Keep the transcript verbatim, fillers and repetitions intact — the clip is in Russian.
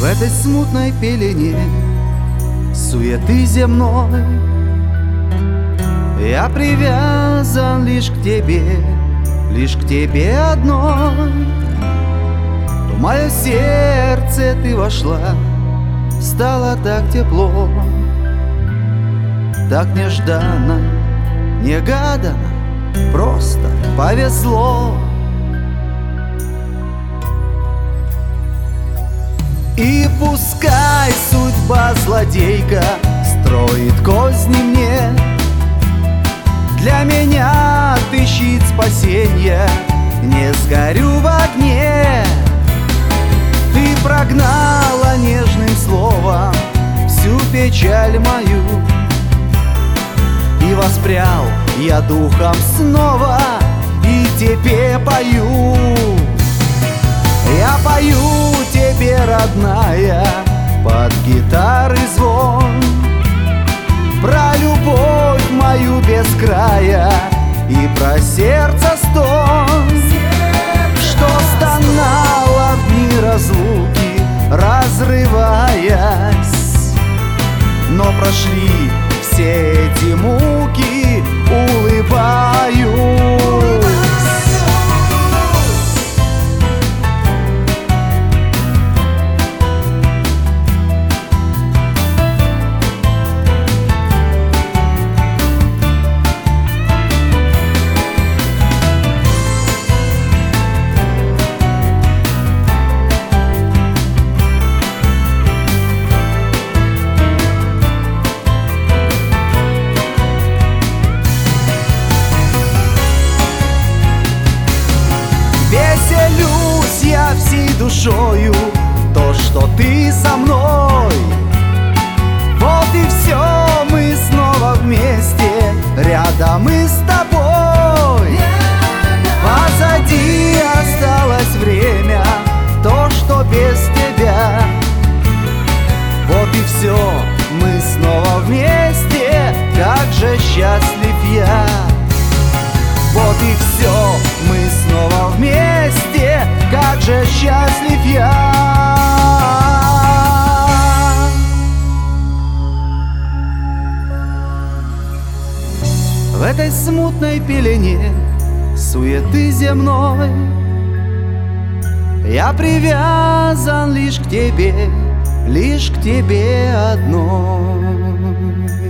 В этой смутной пелене суеты земной я привязан лишь к тебе, лишь к тебе одной. В мое сердце ты вошла, стало так тепло, так нежданно, негаданно, просто повезло. И пускай судьба злодейка строит козни мне, для меня ты щит спасенья, не сгорю в огне. Ты прогнала нежным словом всю печаль мою, и воспрял я духом снова, и тебе пою. Я пою тебе, родная, под гитары звон, про любовь мою без края и про сердце стон, что стонало в дни разлуки, разрываясь. Но прошли все эти муки, улыбаюсь. Веселюсь я всей душою, то, что ты со мной. Вот и все, мы снова вместе, рядом и с тобой. Позади осталось время, то, что без тебя. Вот и все, мы снова вместе, как же счастлив я. Вот и все, мы снова вместе, как же счастлив я. В этой смутной пелене суеты земной я привязан лишь к тебе, лишь к тебе одной.